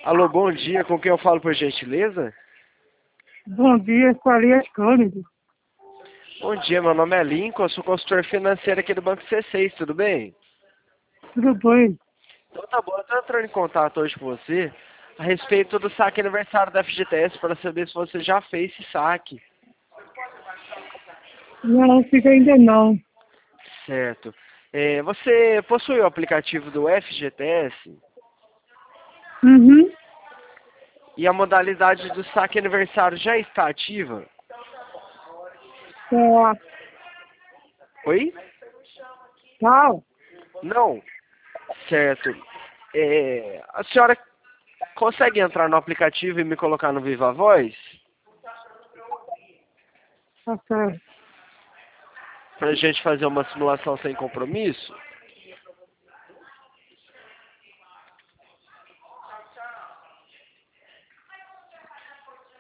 Alô, bom dia. Com quem eu falo, por gentileza? Bom dia, Farias Cândido. Bom dia, meu nome é Lincoln, eu sou consultor financeiro aqui do Banco C6, tudo bem? Tudo bem? Então tá bom, eu tô entrando em contato hoje com você a respeito do saque aniversário da FGTS para saber se você já fez esse saque. Não, fica ainda não. Certo. Você possui o aplicativo do FGTS Uhum. e a modalidade do saque aniversário já está ativa? Tá. Oi? Tá. Não. Certo. A senhora consegue entrar no aplicativo e me colocar no Viva Voz? Tá certo. Pra gente fazer uma simulação sem compromisso?